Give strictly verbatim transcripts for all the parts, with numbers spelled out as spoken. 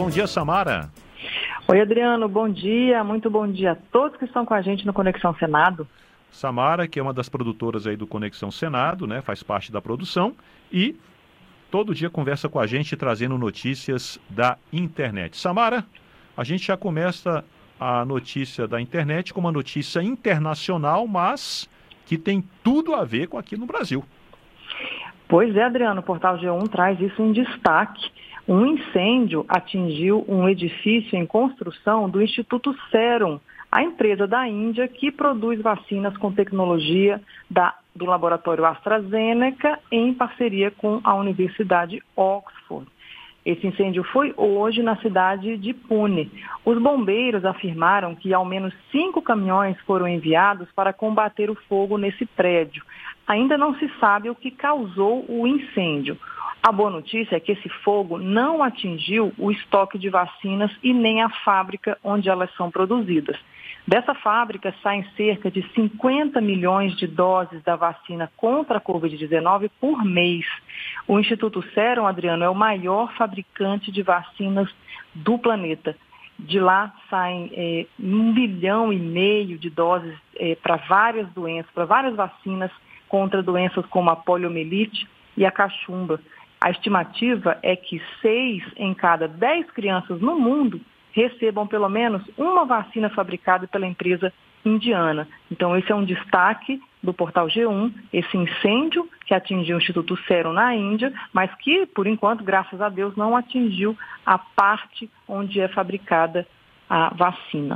Bom dia, Samara. Oi, Adriano, bom dia, muito bom dia a todos que estão com a gente no Conexão Senado. Samara, que é uma das produtoras aí do Conexão Senado, né, faz parte da produção e todo dia conversa com a gente trazendo notícias da internet. Samara, a gente já começa a notícia da internet com uma notícia internacional, mas que tem tudo a ver com aqui no Brasil. Pois é, Adriano, o Portal G um traz isso em destaque. Um incêndio atingiu um edifício em construção do Instituto Serum, a empresa da Índia que produz vacinas com tecnologia da, do laboratório AstraZeneca em parceria com a Universidade Oxford. Esse incêndio foi hoje na cidade de Pune. Os bombeiros afirmaram que ao menos cinco caminhões foram enviados para combater o fogo nesse prédio. Ainda não se sabe o que causou o incêndio. A boa notícia é que esse fogo não atingiu o estoque de vacinas e nem a fábrica onde elas são produzidas. Dessa fábrica saem cerca de cinquenta milhões de doses da vacina contra a covid dezenove por mês. O Instituto Serum, Adriano, é o maior fabricante de vacinas do planeta. De lá saem é, um bilhão e meio de doses é, para várias doenças, para várias vacinas contra doenças como a poliomielite e a cachumba. A estimativa é que seis em cada dez crianças no mundo recebam pelo menos uma vacina fabricada pela empresa indiana. Então, esse é um destaque do Portal G um, esse incêndio que atingiu o Instituto Serum na Índia, mas que, por enquanto, graças a Deus, não atingiu a parte onde é fabricada a vacina.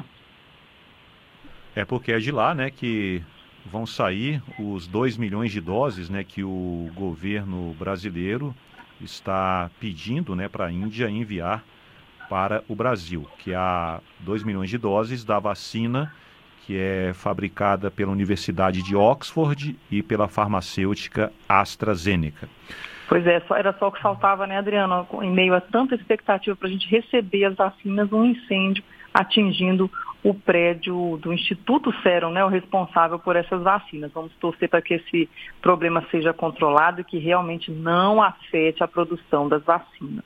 É porque é de lá, né, que vão sair os dois milhões de doses, né, que o governo brasileiro está pedindo, né, para a Índia enviar para o Brasil, que há dois milhões de doses da vacina que é fabricada pela Universidade de Oxford e pela farmacêutica AstraZeneca. Pois é, só, era só o que faltava, né, Adriano? Em meio a tanta expectativa para a gente receber as vacinas, um incêndio atingindo o prédio do Instituto Serum, né, o responsável por essas vacinas. Vamos torcer para que esse problema seja controlado e que realmente não afete a produção das vacinas.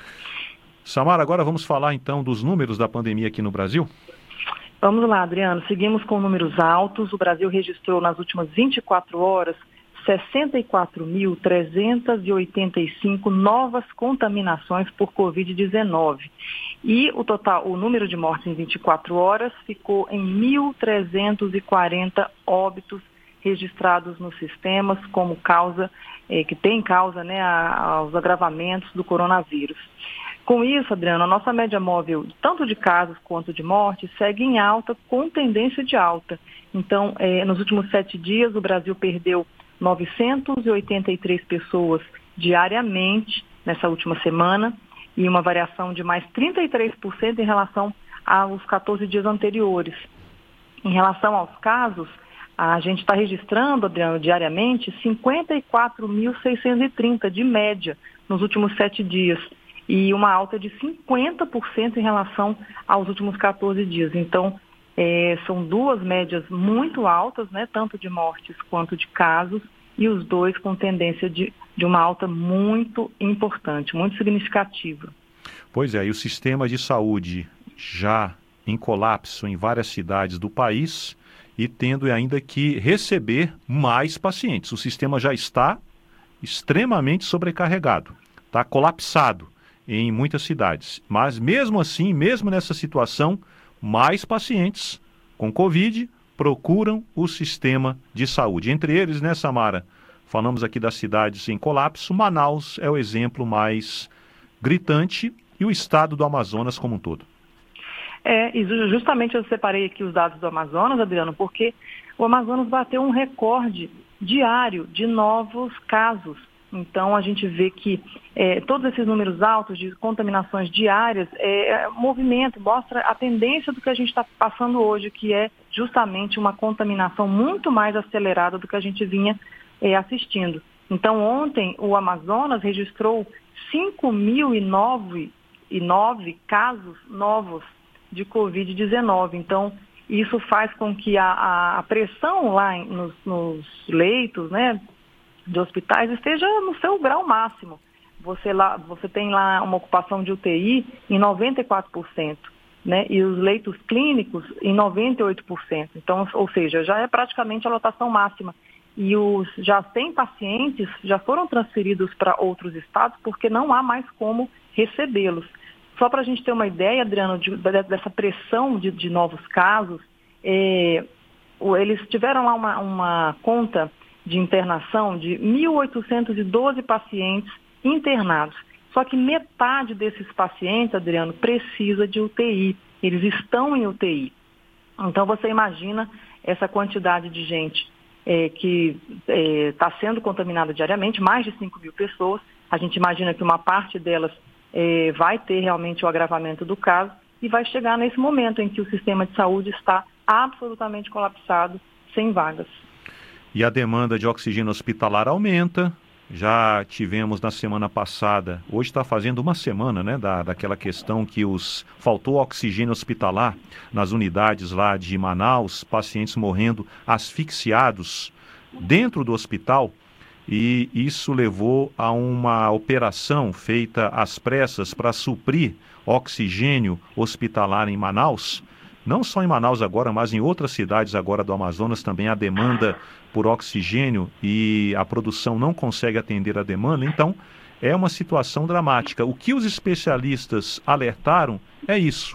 Samara, agora vamos falar então dos números da pandemia aqui no Brasil? Vamos lá, Adriano. Seguimos com números altos. O Brasil registrou nas últimas vinte e quatro horas sessenta e quatro mil trezentas e oitenta e cinco novas contaminações por covid dezenove. E o total, o número de mortes em vinte e quatro horas ficou em mil trezentos e quarenta óbitos registrados nos sistemas como causa, eh, que tem causa, né, a, aos agravamentos do coronavírus. Com isso, Adriano, a nossa média móvel, tanto de casos quanto de mortes, segue em alta, com tendência de alta. Então, eh, nos últimos sete dias, o Brasil perdeu novecentas e oitenta e três pessoas diariamente nessa última semana e uma variação de mais trinta e três por cento em relação aos quatorze dias anteriores. Em relação aos casos, a gente está registrando, Adriano, diariamente cinquenta e quatro mil seiscentos e trinta de média nos últimos sete dias. E uma alta de cinquenta por cento em relação aos últimos quatorze dias. Então, é, são duas médias muito altas, né, tanto de mortes quanto de casos, e os dois com tendência de, de uma alta muito importante, muito significativa. Pois é, e o sistema de saúde já em colapso em várias cidades do país e tendo ainda que receber mais pacientes. O sistema já está extremamente sobrecarregado, está colapsado em muitas cidades. Mas mesmo assim, mesmo nessa situação, mais pacientes com Covid procuram o sistema de saúde. Entre eles, né, Samara? Falamos aqui das cidades em colapso. Manaus é o exemplo mais gritante e o estado do Amazonas como um todo. É, e justamente eu separei aqui os dados do Amazonas, Adriano, porque o Amazonas bateu um recorde diário de novos casos. Então, a gente vê que é, todos esses números altos de contaminações diárias é, é movimento, mostra a tendência do que a gente está passando hoje, que é justamente uma contaminação muito mais acelerada do que a gente vinha é, assistindo. Então, ontem, o Amazonas registrou cinco mil e nove casos novos de covid dezenove. Então, isso faz com que a, a pressão lá em, nos, nos leitos, né, de hospitais esteja no seu grau máximo. você, lá, você tem lá uma ocupação de U T I em noventa e quatro por cento, né? E os leitos clínicos em noventa e oito por cento. Então, ou seja, já é praticamente a lotação máxima. E os já cem pacientes já foram transferidos para outros estados porque não há mais como recebê-los. Só para a gente ter uma ideia, Adriano, de, dessa pressão de, de novos casos, é, eles tiveram lá uma, uma conta de internação de mil oitocentos e doze pacientes internados. Só que metade desses pacientes, Adriano, precisa de U T I. Eles estão em U T I. Então, você imagina essa quantidade de gente é, que está é, sendo contaminada diariamente, mais de cinco mil pessoas. A gente imagina que uma parte delas é, vai ter realmente o agravamento do caso e vai chegar nesse momento em que o sistema de saúde está absolutamente colapsado, sem vagas. E a demanda de oxigênio hospitalar aumenta. Já tivemos na semana passada, hoje está fazendo uma semana, né, da, daquela questão que os faltou oxigênio hospitalar nas unidades lá de Manaus, pacientes morrendo asfixiados dentro do hospital, e isso levou a uma operação feita às pressas para suprir oxigênio hospitalar em Manaus. Não só em Manaus agora, mas em outras cidades agora do Amazonas também a demanda por oxigênio e a produção não consegue atender a demanda. Então, é uma situação dramática. O que os especialistas alertaram é isso.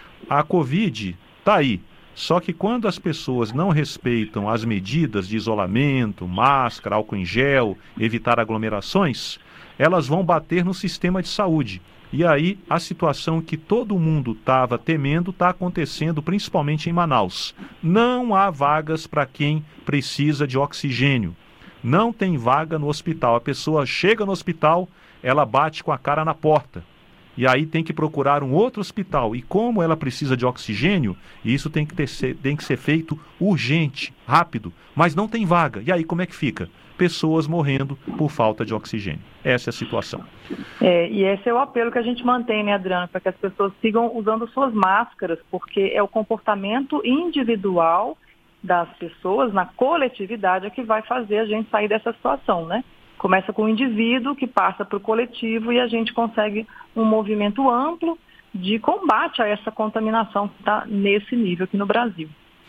A Covid está aí. Só que quando as pessoas não respeitam as medidas de isolamento, máscara, álcool em gel, evitar aglomerações, elas vão bater no sistema de saúde. E aí a situação que todo mundo estava temendo está acontecendo, principalmente em Manaus. Não há vagas para quem precisa de oxigênio. Não tem vaga no hospital. A pessoa chega no hospital, ela bate com a cara na porta. E aí tem que procurar um outro hospital. E como ela precisa de oxigênio, isso tem que, ter, tem que ser feito urgente, rápido. Mas não tem vaga. E aí como é que fica? Pessoas morrendo por falta de oxigênio. Essa é a situação. É, e esse é o apelo que a gente mantém, né, Adriano, para que as pessoas sigam usando suas máscaras, porque é o comportamento individual das pessoas, na coletividade, é que vai fazer a gente sair dessa situação, né? Começa com o indivíduo, que passa para o coletivo, e a gente consegue um movimento amplo de combate a essa contaminação que está nesse nível aqui no Brasil.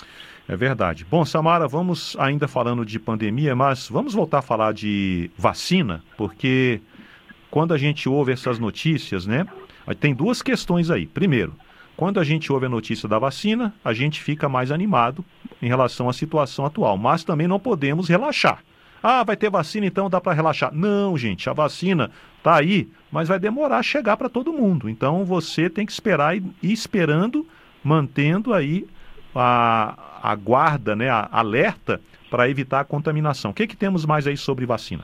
É verdade. Bom, Samara, vamos ainda falando de pandemia, mas vamos voltar a falar de vacina, porque quando a gente ouve essas notícias, né, tem duas questões aí. Primeiro, quando a gente ouve a notícia da vacina, a gente fica mais animado em relação à situação atual, mas também não podemos relaxar. Ah, vai ter vacina, então dá para relaxar. Não, gente, a vacina está aí, mas vai demorar a chegar para todo mundo. Então você tem que esperar e ir esperando, mantendo aí a, a guarda, né, a alerta para evitar a contaminação. O que, que temos mais aí sobre vacina?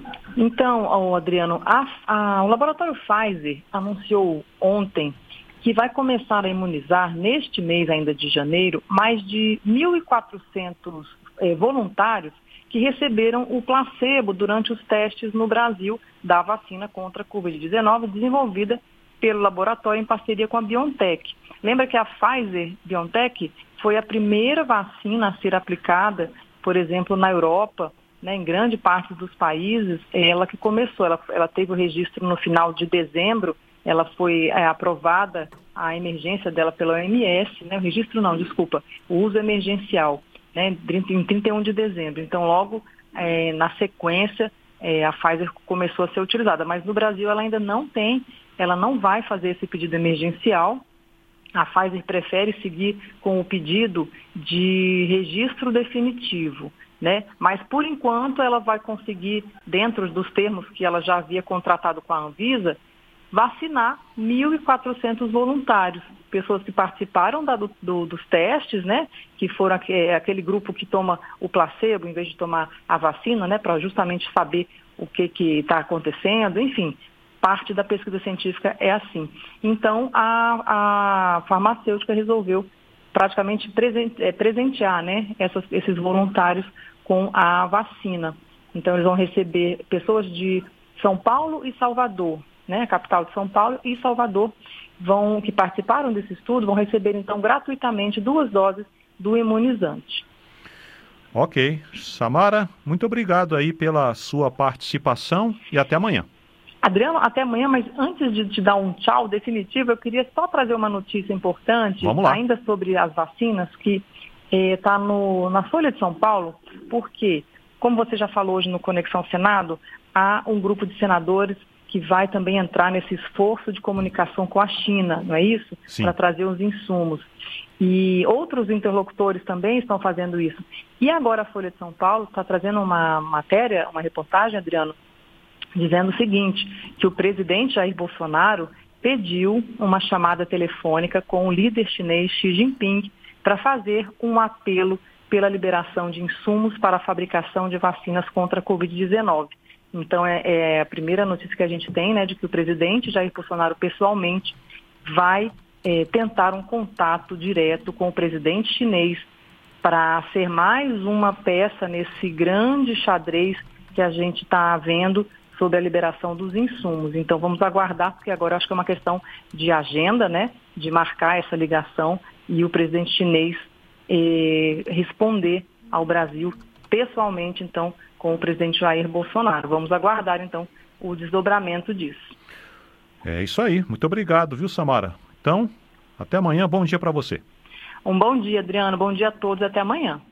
Então, oh, Adriano, a, a, o laboratório Pfizer anunciou ontem que vai começar a imunizar neste mês ainda de janeiro mais de mil e quatrocentos eh, voluntários que receberam o placebo durante os testes no Brasil da vacina contra a covid dezenove desenvolvida pelo laboratório em parceria com a BioNTech. Lembra que a Pfizer-BioNTech foi a primeira vacina a ser aplicada, por exemplo, na Europa, né, em grande parte dos países, ela que começou, ela, ela teve o registro no final de dezembro, ela foi é, aprovada a emergência dela pela O M S, né, o registro não, desculpa, o uso emergencial, né, em trinta e um de dezembro. Então, logo é, na sequência, é, a Pfizer começou a ser utilizada, mas no Brasil ela ainda não tem, ela não vai fazer esse pedido emergencial. A Pfizer prefere seguir com o pedido de registro definitivo, né? Mas, por enquanto, ela vai conseguir, dentro dos termos que ela já havia contratado com a Anvisa, vacinar mil e quatrocentos voluntários, pessoas que participaram da, do, do, dos testes, né? Que foram aqu- aquele grupo que toma o placebo em vez de tomar a vacina, né? Para justamente saber o que está acontecendo, enfim. Parte da pesquisa científica é assim. Então, a, a farmacêutica resolveu praticamente presente, presentear, né, essas, esses voluntários com a vacina. Então, eles vão receber pessoas de São Paulo e Salvador, né, a capital de São Paulo e Salvador, vão, que participaram desse estudo, vão receber, então, gratuitamente duas doses do imunizante. Ok. Samara, muito obrigado aí pela sua participação e até amanhã. Adriano, até amanhã, mas antes de te dar um tchau definitivo, eu queria só trazer uma notícia importante, ainda sobre as vacinas, que está eh, na Folha de São Paulo, porque, como você já falou hoje no Conexão Senado, há um grupo de senadores que vai também entrar nesse esforço de comunicação com a China, não é isso? Para trazer os insumos. E outros interlocutores também estão fazendo isso. E agora a Folha de São Paulo está trazendo uma matéria, uma reportagem, Adriano, dizendo o seguinte, que o presidente Jair Bolsonaro pediu uma chamada telefônica com o líder chinês Xi Jinping para fazer um apelo pela liberação de insumos para a fabricação de vacinas contra a covid dezenove. Então é, é a primeira notícia que a gente tem, né, de que o presidente Jair Bolsonaro pessoalmente vai é, tentar um contato direto com o presidente chinês para ser mais uma peça nesse grande xadrez que a gente está vendo sobre a liberação dos insumos. Então vamos aguardar, porque agora acho que é uma questão de agenda, né, de marcar essa ligação e o presidente chinês eh, responder ao Brasil pessoalmente, então, com o presidente Jair Bolsonaro. Vamos aguardar, então, o desdobramento disso. É isso aí. Muito obrigado, viu, Samara? Então, até amanhã. Bom dia para você. Um bom dia, Adriano. Bom dia a todos. Até amanhã.